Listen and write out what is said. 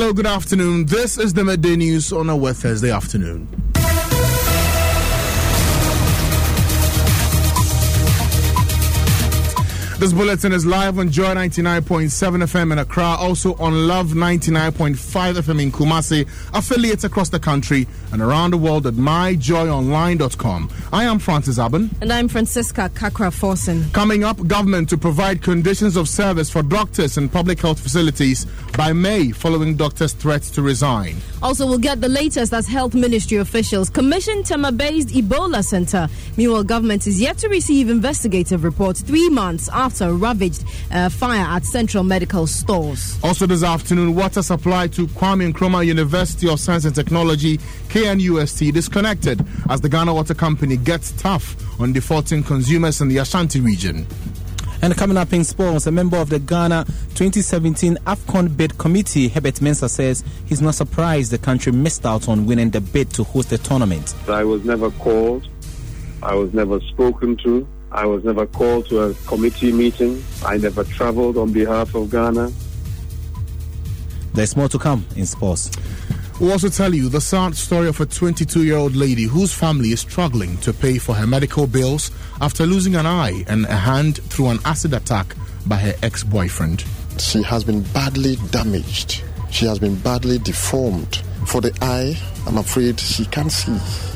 Hello, good afternoon. This is the Midday News on our Thursday afternoon. This bulletin is live on Joy 99.7 FM in Accra, also on Love 99.5 FM in Kumasi, affiliates across the country and around the world at myjoyonline.com. I am Francis Aben. And I'm Francisca Kakra-Forsen. Coming up, government to provide conditions of service for doctors in public health facilities by May following doctors' threats to resign. Also, we'll get the latest as health ministry officials commission Tema-based Ebola Center. Meanwhile, government is yet to receive investigative reports 3 months after a ravaged fire at Central Medical Stores. Also this afternoon, water supply to Kwame Nkrumah University of Science and Technology, KNUST, disconnected as the Ghana Water Company gets tough on defaulting consumers in the Ashanti region. And coming up in sports, a member of the Ghana 2017 AFCON bid committee, Herbert Mensah, says he's not surprised the country missed out on winning the bid to host the tournament. I was never called. I was never spoken to. I was never called to a committee meeting. I never traveled on behalf of Ghana. There's more to come in sports. We'll also tell you the sad story of a 22-year-old lady whose family is struggling to pay for her medical bills after losing an eye and a hand through an acid attack by her ex-boyfriend. She has been badly damaged. She has been badly deformed. For the eye, I'm afraid she can't see.